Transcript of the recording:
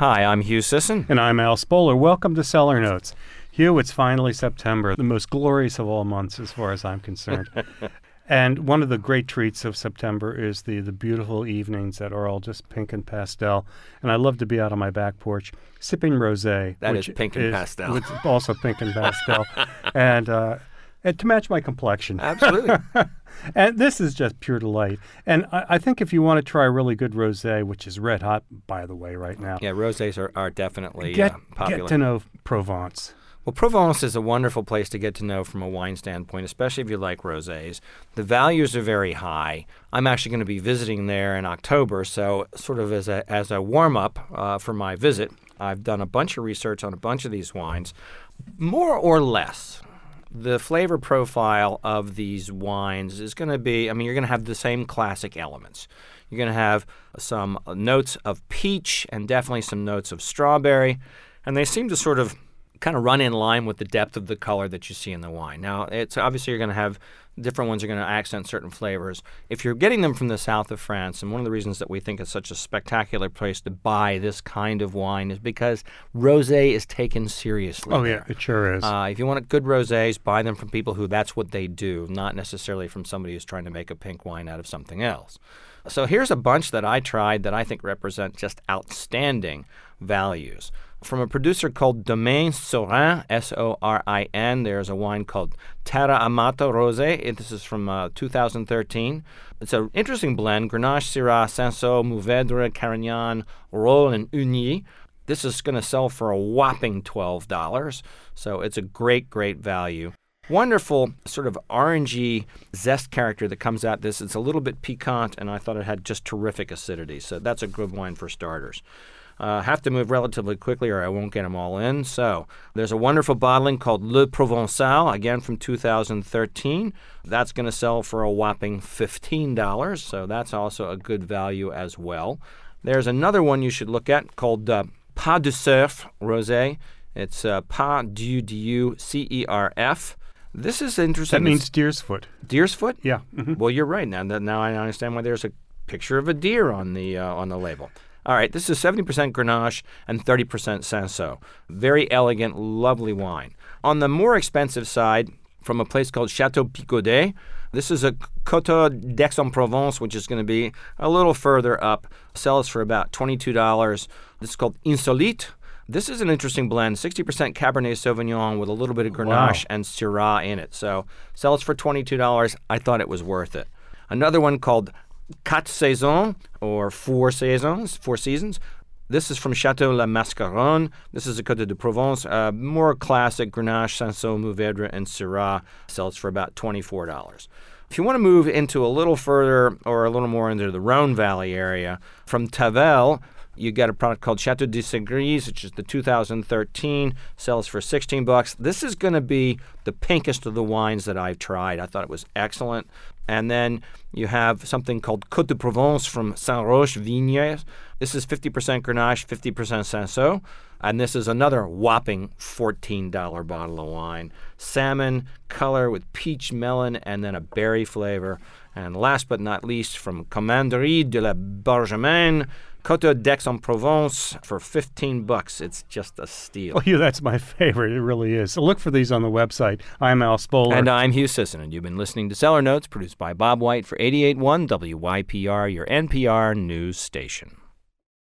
Hi, I'm Hugh Sisson. And I'm Al Spoler. Welcome to Cellar Notes. Hugh, it's finally September, the most glorious of all months as far as I'm concerned. And one of the great treats of September is the beautiful evenings that are all just pink and pastel. And I love to be out on my back porch sipping rosé. That is pink and pastel. It's also pink and pastel. and to match my complexion. Absolutely. And this is just pure delight. And I think if you want to try a really good rosé, which is red hot, by the way, right now. Yeah, rosés are definitely popular. Get to know Provence. Well, Provence is a wonderful place to get to know from a wine standpoint, especially if you like rosés. The values are very high. I'm actually going to be visiting there in October, so sort of as a warm-up for my visit, I've done a bunch of research on a bunch of these wines. More or less, the flavor profile of these wines is going to be, you're going to have the same classic elements. You're going to have some notes of peach and definitely some notes of strawberry, and they seem to sort of kind of run in line with the depth of the color that you see in the wine. Now, it's obviously you're going to have different ones are going to accent certain flavors. If you're getting them from the south of France, and one of the reasons that we think it's such a spectacular place to buy this kind of wine is because rosé is taken seriously. Oh, yeah, it sure is. If you want good rosés, buy them from people who that's what they do, not necessarily from somebody who's trying to make a pink wine out of something else. So here's a bunch that I tried that I think represent just outstanding values. From a producer called Domaine Sorin, S-O-R-I-N, there's a wine called Terra Amata Rosé. This is from 2013. It's an interesting blend, Grenache, Syrah, Cinsault, Mourvèdre, Carignan, Rolle, and Ugny. This is going to sell for a whopping $12, so it's a great, great value. Wonderful sort of orangey zest character that comes out this. It's a little bit piquant, and I thought it had just terrific acidity, so that's a good wine for starters. Have to move relatively quickly or I won't get them all in. So there's a wonderful bottling called Le Provençal, again from 2013. That's going to sell for a whopping $15, so that's also a good value as well. There's another one you should look at called Pas de Cerf Rosé. It's Pas du C-E-R-F. This is interesting. That means deer's foot. Deer's foot? Yeah. Mm-hmm. Well, you're right. Now I understand why there's a picture of a deer on the label. All right, this is 70% Grenache and 30% Cinsault. Very elegant, lovely wine. On the more expensive side, from a place called Chateau Picaudet, this is a Côte d'Aix-en-Provence, which is going to be a little further up. Sells for about $22. This is called Insolite. This is an interesting blend, 60% Cabernet Sauvignon with a little bit of Grenache and Syrah in it. So sells for $22. I thought it was worth it. Another one called Quatre Saisons, or Four Seasons. This is from Château La Mascaronne. This is a Côte de Provence, more classic Grenache, Cinsault, Mourvèdre, and Syrah. Sells for about $24. If you want to move into a little further or a little more into the Rhone Valley area, from Tavel, you got a product called Chateau de Segris, which is the 2013, sells for $16. This is going to be the pinkest of the wines that I've tried. I thought it was excellent. And then you have something called Côte de Provence from Saint-Roch Vignes. This is 50% Grenache, 50% Cinsault. And this is another whopping $14 bottle of wine. Salmon color with peach melon and then a berry flavor. And last but not least, from Commanderie de la Bargemaine, Côte d'Aix-en-Provence for $15. It's just a steal. Oh, yeah, that's my favorite. It really is. So look for these on the website. I'm Al Spoler. And I'm Hugh Sisson, and you've been listening to Cellar Notes, produced by Bob White for 88.1 WYPR, your NPR news station.